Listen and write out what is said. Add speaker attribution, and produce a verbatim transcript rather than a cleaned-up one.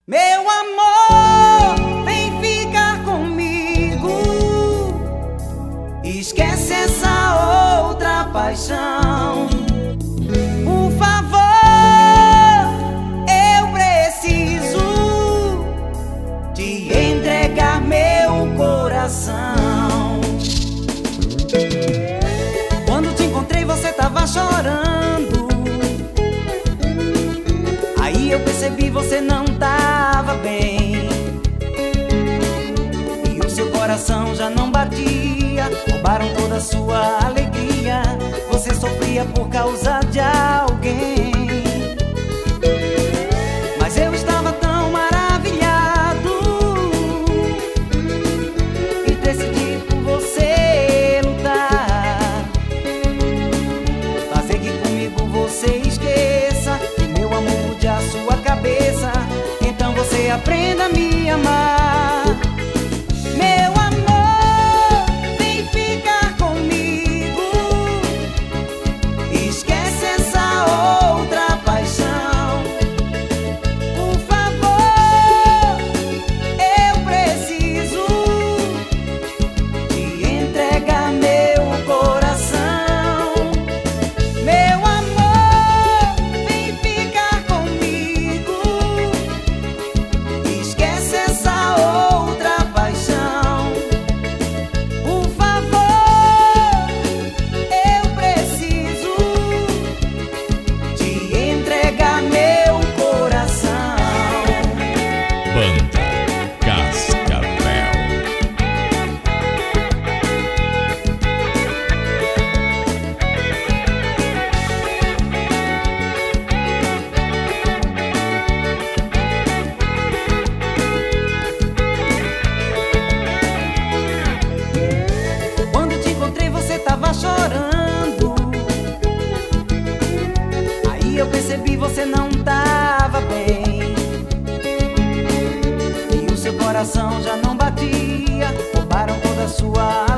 Speaker 1: Meu amor, vem ficar comigo. Esquece essa outra paixão. Por favor, eu preciso te entregar meu coração. Quando te encontrei você tava chorando. Aí eu percebi você não tava bem. E o seu coração já não batia. Roubaram toda a sua alegria. Você sofria por causa de alguém. Mas eu estava tão maravilhado e decidi por você lutar. Fazer que comigo você esqueça que meu amor mude a sua cabeça. Então você aprenda a me amar. Meu amor, vem ficar comigo. Esquece essa outra paixão. Por favor, eu preciso te entregar meu coração. Meu amor, vem ficar comigo. Esquece essa outra paixão. Por favor, eu preciso te entregar meu coração.
Speaker 2: Banda Cascavel.
Speaker 1: Quando te encontrei você tava chorando. Aí eu percebi você não tava bem. E o seu coração já não batia. Roubaram toda a sua